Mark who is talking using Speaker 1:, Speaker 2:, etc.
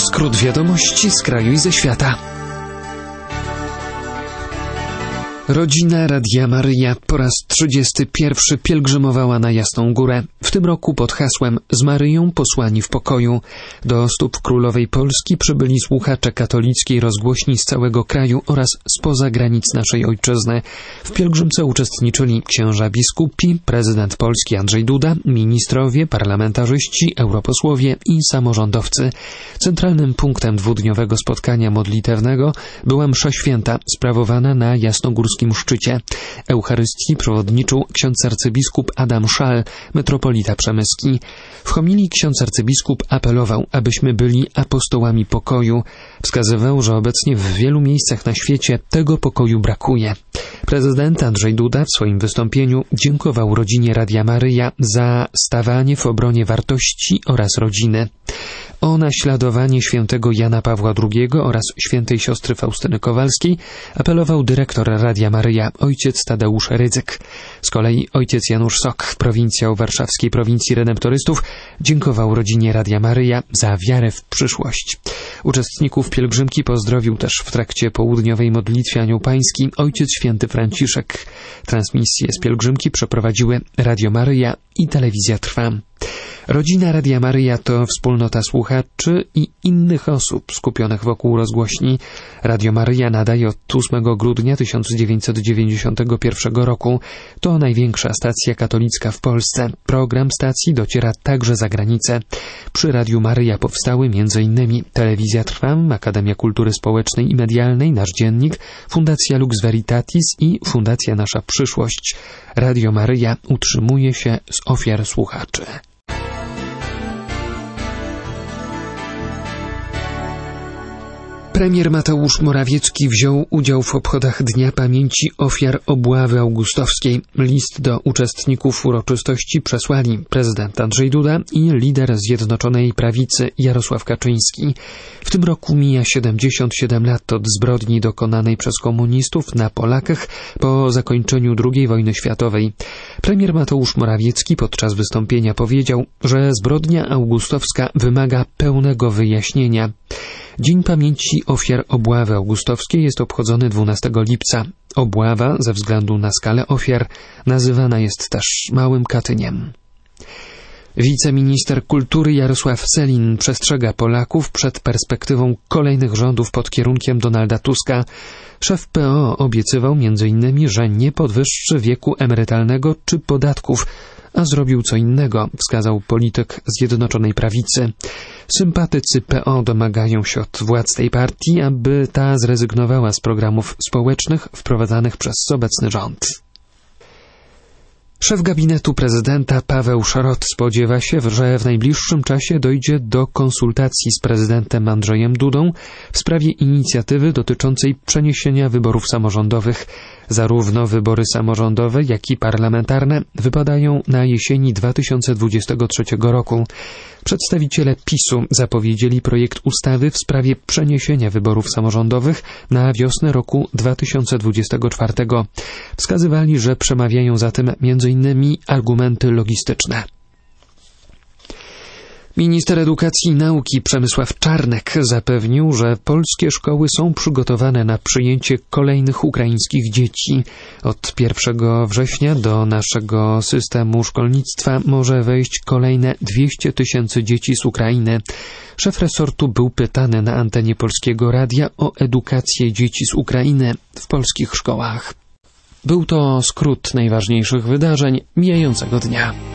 Speaker 1: Skrót wiadomości z kraju i ze świata. Rodzina Radia Maryja po raz 31 pielgrzymowała na Jasną Górę. W tym roku pod hasłem „Z Maryją posłani w pokoju”. Do stóp Królowej Polski przybyli słuchacze katolickiej rozgłośni z całego kraju oraz spoza granic naszej ojczyzny. W pielgrzymce uczestniczyli księża biskupi, prezydent Polski Andrzej Duda, ministrowie, parlamentarzyści, europosłowie i samorządowcy. Centralnym punktem dwudniowego spotkania modlitewnego była msza święta sprawowana na jasnogórskim szczycie. Eucharystii przewodniczył ksiądz arcybiskup Adam Szal, metropolita przemyski. W homilii ksiądz arcybiskup apelował, abyśmy byli apostołami pokoju. Wskazywał, że obecnie w wielu miejscach na świecie tego pokoju brakuje. Prezydent Andrzej Duda w swoim wystąpieniu dziękował rodzinie Radia Maryja za stawanie w obronie wartości oraz rodziny. O naśladowanie świętego Jana Pawła II oraz świętej siostry Faustyny Kowalskiej apelował dyrektor Radia Maryja, ojciec Tadeusz Rydzyk. Z kolei ojciec Janusz Sok, prowincjał warszawskiej prowincji redemptorystów, dziękował rodzinie Radia Maryja za wiarę w przyszłość. Uczestników pielgrzymki pozdrowił też w trakcie południowej modlitwy Anioł Pański ojciec święty Franciszek. Transmisję z pielgrzymki przeprowadziły Radio Maryja i Telewizja Trwa. Rodzina Radia Maryja to wspólnota słuchaczy i innych osób skupionych wokół rozgłośni. Radio Maryja nadaje od 8 grudnia 1991 roku. To największa stacja katolicka w Polsce. Program stacji dociera także za granicę. Przy Radiu Maryja powstały m.in. Telewizja Trwa, Akademia Kultury Społecznej i Medialnej, Nasz Dziennik, Fundacja Lux Veritatis i Fundacja Nasza Przyszłość. Radio Maryja utrzymuje się z ofiar słuchaczy. Premier Mateusz Morawiecki wziął udział w obchodach Dnia Pamięci Ofiar Obławy Augustowskiej. List do uczestników uroczystości przesłali prezydent Andrzej Duda i lider Zjednoczonej Prawicy Jarosław Kaczyński. W tym roku mija 77 lat od zbrodni dokonanej przez komunistów na Polakach po zakończeniu II wojny światowej. Premier Mateusz Morawiecki podczas wystąpienia powiedział, że zbrodnia augustowska wymaga pełnego wyjaśnienia. Dzień Pamięci Ofiar Obławy Augustowskiej jest obchodzony 12 lipca. Obława, ze względu na skalę ofiar, nazywana jest też Małym Katyniem. Wiceminister kultury Jarosław Sellin przestrzega Polaków przed perspektywą kolejnych rządów pod kierunkiem Donalda Tuska. Szef PO obiecywał m.in., że nie podwyższy wieku emerytalnego czy podatków, a zrobił co innego, wskazał polityk Zjednoczonej Prawicy. Sympatycy PO domagają się od władz tej partii, aby ta zrezygnowała z programów społecznych wprowadzanych przez obecny rząd. Szef gabinetu prezydenta Paweł Szrot spodziewa się, że w najbliższym czasie dojdzie do konsultacji z prezydentem Andrzejem Dudą w sprawie inicjatywy dotyczącej przeniesienia wyborów samorządowych. Zarówno wybory samorządowe, jak i parlamentarne wypadają na jesieni 2023 roku. Przedstawiciele PiS-u zapowiedzieli projekt ustawy w sprawie przeniesienia wyborów samorządowych na wiosnę roku 2024. Wskazywali, że przemawiają za tym m.in. argumenty logistyczne. Minister Edukacji i Nauki Przemysław Czarnek zapewnił, że polskie szkoły są przygotowane na przyjęcie kolejnych ukraińskich dzieci. Od 1 września do naszego systemu szkolnictwa może wejść kolejne 200 000 dzieci z Ukrainy. Szef resortu był pytany na antenie Polskiego Radia o edukację dzieci z Ukrainy w polskich szkołach. Był to skrót najważniejszych wydarzeń mijającego dnia.